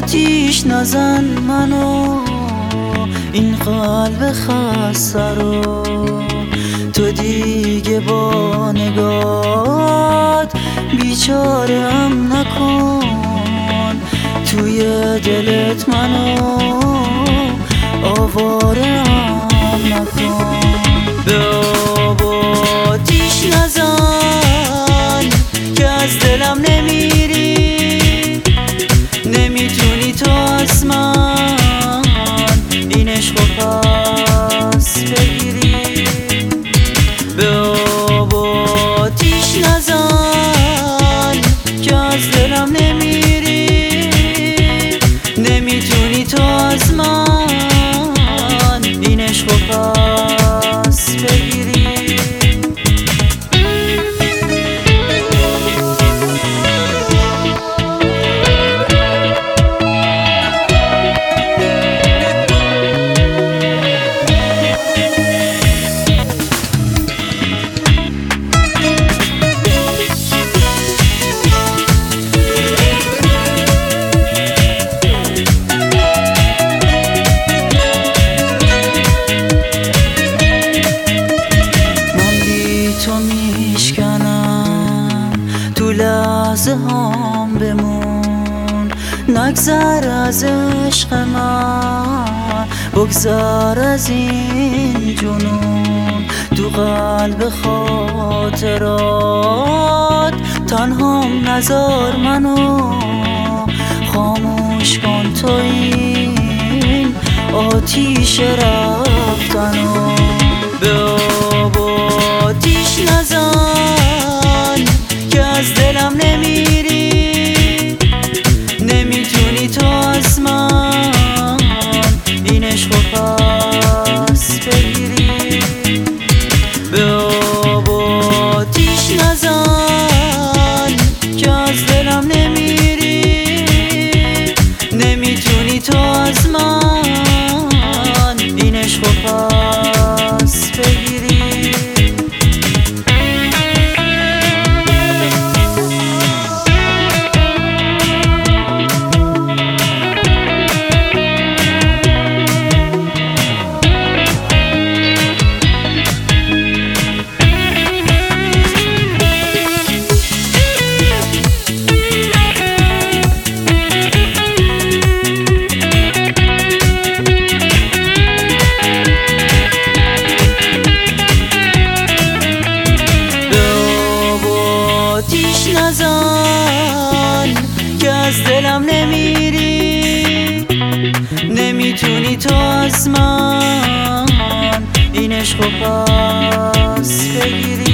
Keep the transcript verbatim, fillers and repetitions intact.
آتیش نزن منو، این قلب خسته رو تو دیگه با نگات بیچاره ام نکن. توی دلت منو آواره ام نکن. به آب آتیش نزن که از دلم نمیری، نمیتونی تو از من این عشق و پس بگیری. به آب آتیش نزن که از دلم نمیری، نمیتونی تو از من این عشق و پس بگیری. تو لحظه هم بمون، نگذر از عشق من، بگذر از این جنون. تو قلب خاطرات تنهام نذار منو، خاموش کن تو این آتیش رفتنو. به آب آتیش نزن که از دلم نمیری، نمیتونی تو از من این عشق و پس بگیری. به آب آتیش نزن که از دلم نمیری، نمیتونی تو از من این عشق و پس بگیری. آتیش نزن که از دلم نمیری، نمیتونی تو از من این عشق و پس بگیری.